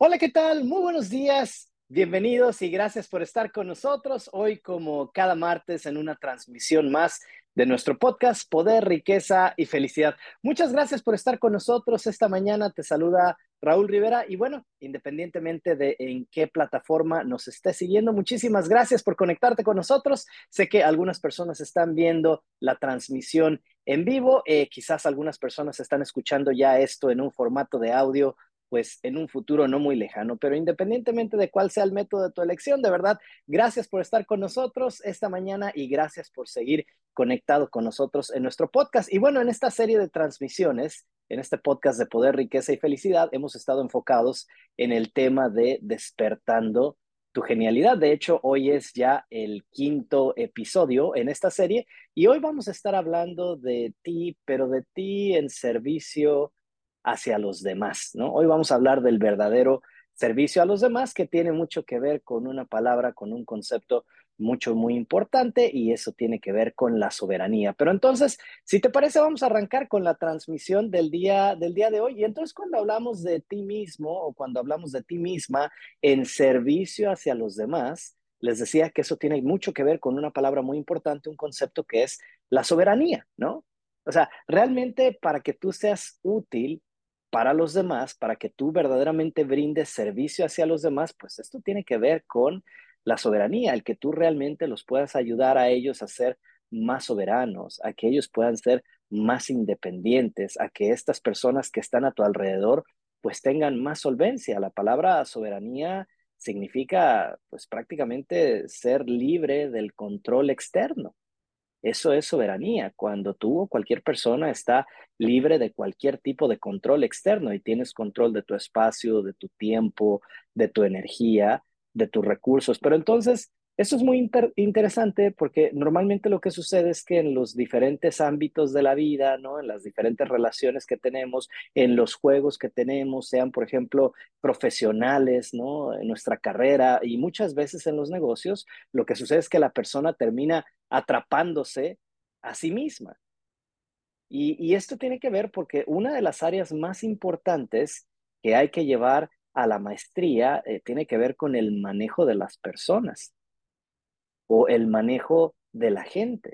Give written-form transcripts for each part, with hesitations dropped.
Hola, ¿qué tal? Muy buenos días. Bienvenidos y gracias por estar con nosotros hoy como cada martes en una transmisión más de nuestro podcast Poder, Riqueza y Felicidad. Muchas gracias por estar con nosotros esta mañana. Te saluda Raúl Rivera y bueno, independientemente de en qué plataforma nos estés siguiendo, muchísimas gracias por conectarte con nosotros. Sé que algunas personas están viendo la transmisión en vivo, quizás algunas personas están escuchando ya esto en un formato de audio pues en un futuro no muy lejano, pero independientemente de cuál sea el método de tu elección, de verdad, gracias por estar con nosotros esta mañana y gracias por seguir conectado con nosotros en nuestro podcast. Y bueno, en esta serie de transmisiones, en este podcast de Poder, Riqueza y Felicidad, hemos estado enfocados en el tema de despertando tu genialidad. De hecho, hoy es ya el quinto episodio en esta serie y hoy vamos a estar hablando de ti, pero de ti en servicio hacia los demás, ¿no? Hoy vamos a hablar del verdadero servicio a los demás, que tiene mucho que ver con una palabra, con un concepto muy importante, y eso tiene que ver con la soberanía. Pero entonces, si te parece, vamos a arrancar con la transmisión del día de hoy. Y entonces, cuando hablamos de ti mismo o cuando hablamos de ti misma en servicio hacia los demás, les decía que eso tiene mucho que ver con una palabra muy importante, un concepto que es la soberanía, ¿no? O sea, realmente para que tú seas útil para los demás, para que tú verdaderamente brindes servicio hacia los demás, pues esto tiene que ver con la soberanía, el que tú realmente los puedas ayudar a ellos a ser más soberanos, a que ellos puedan ser más independientes, a que estas personas que están a tu alrededor pues tengan más solvencia. La palabra soberanía significa pues prácticamente ser libre del control externo. Eso es soberanía, cuando tú o cualquier persona está libre de cualquier tipo de control externo y tienes control de tu espacio, de tu tiempo, de tu energía, de tus recursos. Pero entonces, eso es muy interesante porque normalmente lo que sucede es que en los diferentes ámbitos de la vida, ¿no? En las diferentes relaciones que tenemos, en los juegos que tenemos, sean, por ejemplo, profesionales, ¿no? En nuestra carrera y muchas veces en los negocios, lo que sucede es que la persona termina atrapándose a sí misma. Y esto tiene que ver porque una de las áreas más importantes que hay que llevar a la maestría tiene que ver con el manejo de las personas o el manejo de la gente.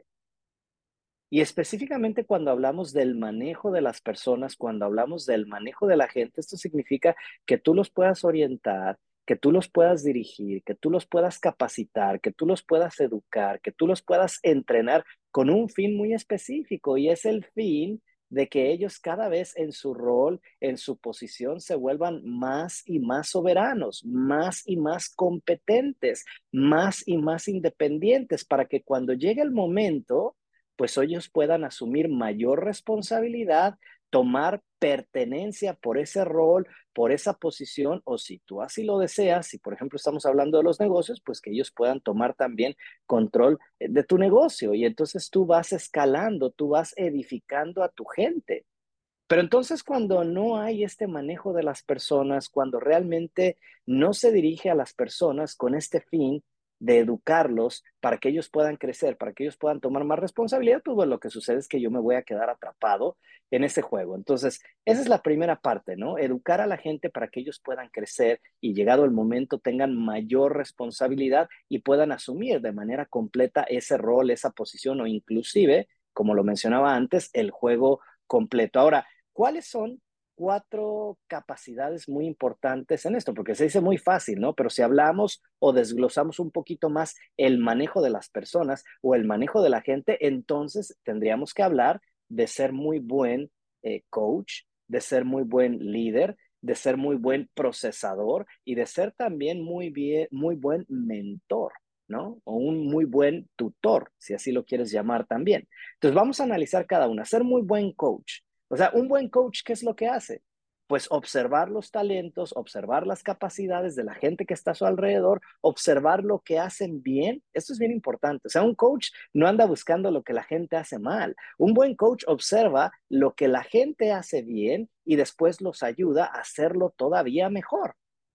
Y específicamente cuando hablamos del manejo de las personas, cuando hablamos del manejo de la gente, esto significa que tú los puedas orientar, que tú los puedas dirigir, que tú los puedas capacitar, que tú los puedas educar, que tú los puedas entrenar con un fin muy específico y es el fin de que ellos cada vez en su rol, en su posición, se vuelvan más y más soberanos, más y más competentes, más y más independientes, para que cuando llegue el momento pues ellos puedan asumir mayor responsabilidad, tomar pertenencia por ese rol, por esa posición, o si tú así lo deseas, si por ejemplo estamos hablando de los negocios, pues que ellos puedan tomar también control de tu negocio y entonces tú vas escalando, tú vas edificando a tu gente. Pero entonces cuando no hay este manejo de las personas, cuando realmente no se dirige a las personas con este fin de educarlos para que ellos puedan crecer, para que ellos puedan tomar más responsabilidad, pues bueno, lo que sucede es que yo me voy a quedar atrapado en ese juego. Entonces, esa es la primera parte, ¿no? Educar a la gente para que ellos puedan crecer y llegado el momento tengan mayor responsabilidad y puedan asumir de manera completa ese rol, esa posición o inclusive, como lo mencionaba antes, el juego completo. Ahora, ¿cuáles son cuatro capacidades muy importantes en esto? Porque se dice muy fácil, ¿no? Pero si hablamos o desglosamos un poquito más el manejo de las personas o el manejo de la gente, entonces tendríamos que hablar de ser muy buen coach, de ser muy buen líder, de ser muy buen procesador y de ser también muy buen mentor, ¿no? O un muy buen tutor, si así lo quieres llamar también. Entonces vamos a analizar cada una. Ser muy buen coach. O sea, un buen coach, ¿qué es lo que hace? Pues observar los talentos, observar las capacidades de la gente que está a su alrededor, observar lo que hacen bien. Esto es bien importante. O sea, un coach no anda buscando lo que la gente hace mal. Un buen coach observa lo que la gente hace bien y después los ayuda a hacerlo todavía mejor.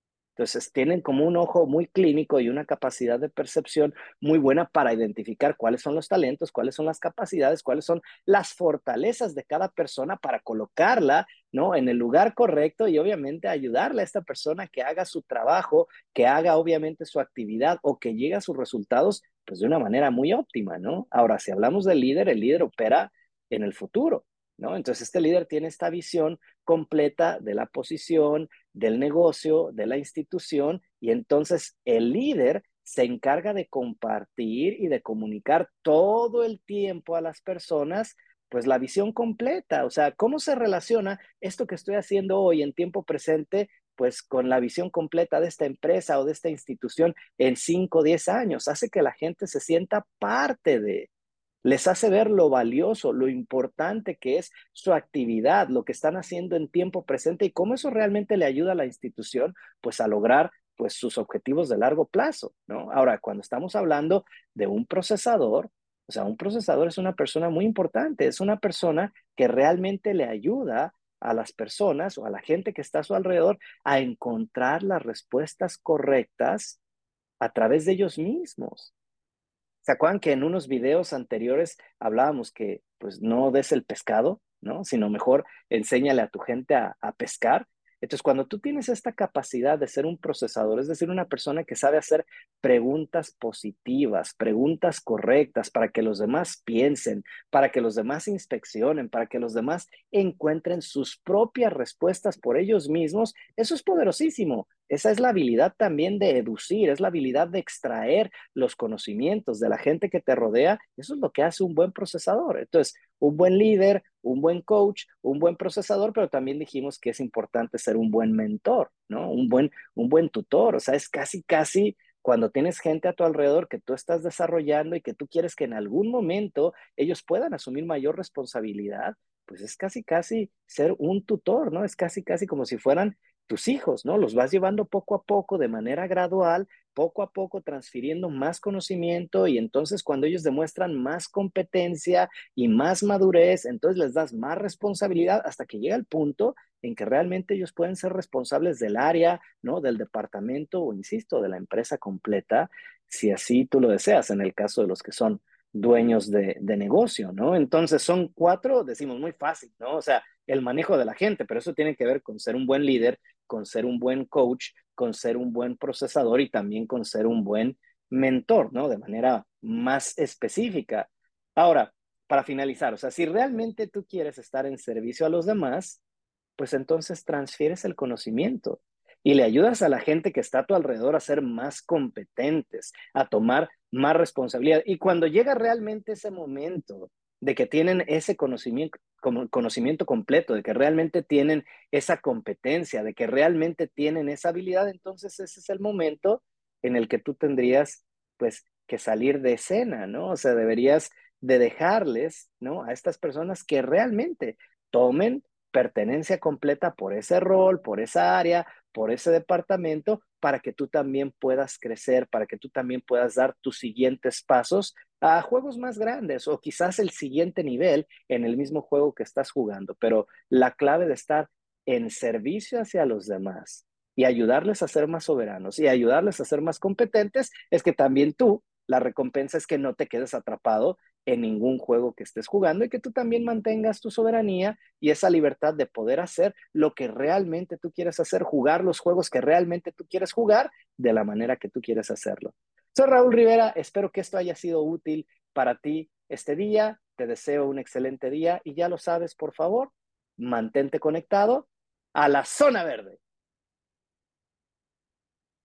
Entonces tienen como un ojo muy clínico y una capacidad de percepción muy buena para identificar cuáles son los talentos, cuáles son las capacidades, cuáles son las fortalezas de cada persona para colocarla, ¿no?, en el lugar correcto y obviamente ayudarle a esta persona que haga su trabajo, que haga obviamente su actividad o que llegue a sus resultados pues de una manera muy óptima, ¿no? Ahora, si hablamos del líder, el líder opera en el futuro, ¿no? Entonces este líder tiene esta visión completa de la posición, del negocio, de la institución, y entonces el líder se encarga de compartir y de comunicar todo el tiempo a las personas, pues la visión completa, o sea, cómo se relaciona esto que estoy haciendo hoy en tiempo presente, pues con la visión completa de esta empresa o de esta institución en 5 o 10 años, hace que la gente se sienta parte de, les hace ver lo valioso, lo importante que es su actividad, lo que están haciendo en tiempo presente y cómo eso realmente le ayuda a la institución pues a lograr pues sus objetivos de largo plazo, ¿no? Ahora, cuando estamos hablando de un procesador, o sea, un procesador es una persona muy importante, es una persona que realmente le ayuda a las personas o a la gente que está a su alrededor a encontrar las respuestas correctas a través de ellos mismos. ¿Se acuerdan que en unos videos anteriores hablábamos que pues no des el pescado, ¿no? Sino mejor enséñale a tu gente a pescar. Entonces, cuando tú tienes esta capacidad de ser un procesador, es decir, una persona que sabe hacer preguntas positivas, preguntas correctas para que los demás piensen, para que los demás inspeccionen, para que los demás encuentren sus propias respuestas por ellos mismos, eso es poderosísimo. Esa es la habilidad también de educir, es la habilidad de extraer los conocimientos de la gente que te rodea, eso es lo que hace un buen procesador. Entonces, un buen líder, un buen coach, un buen procesador, pero también dijimos que es importante ser un buen mentor, ¿no? Un buen tutor, o sea, es casi, casi cuando tienes gente a tu alrededor que tú estás desarrollando y que tú quieres que en algún momento ellos puedan asumir mayor responsabilidad, pues es casi, casi ser un tutor, ¿no? Es casi, casi como si fueran tus hijos, ¿no? Los vas llevando poco a poco de manera gradual, poco a poco transfiriendo más conocimiento y entonces cuando ellos demuestran más competencia y más madurez, entonces les das más responsabilidad hasta que llega el punto en que realmente ellos pueden ser responsables del área, ¿no? Del departamento o, insisto, de la empresa completa, si así tú lo deseas, en el caso de los que son dueños de negocio, ¿no? Entonces son cuatro, decimos muy fácil, ¿no? O sea, el manejo de la gente, pero eso tiene que ver con ser un buen líder, con ser un buen coach, con ser un buen procesador y también con ser un buen mentor, ¿no? De manera más específica. Ahora, para finalizar, o sea, si realmente tú quieres estar en servicio a los demás, pues entonces transfieres el conocimiento y le ayudas a la gente que está a tu alrededor a ser más competentes, a tomar más responsabilidad. Y cuando llega realmente ese momento de que tienen ese conocimiento completo, de que realmente tienen esa competencia, de que realmente tienen esa habilidad, entonces ese es el momento en el que tú tendrías pues que salir de escena, ¿no? O sea, deberías de dejarles, ¿no? A estas personas que realmente tomen pertenencia completa por ese rol, por esa área, por ese departamento, para que tú también puedas crecer, para que tú también puedas dar tus siguientes pasos a juegos más grandes o quizás el siguiente nivel en el mismo juego que estás jugando. Pero la clave de estar en servicio hacia los demás y ayudarles a ser más soberanos y ayudarles a ser más competentes es que también tú, la recompensa es que no te quedes atrapado en ningún juego que estés jugando y que tú también mantengas tu soberanía y esa libertad de poder hacer lo que realmente tú quieres hacer, jugar los juegos que realmente tú quieres jugar de la manera que tú quieres hacerlo. Soy Raúl Rivera, espero que esto haya sido útil para ti este día, te deseo un excelente día y ya lo sabes, por favor, mantente conectado a la zona verde.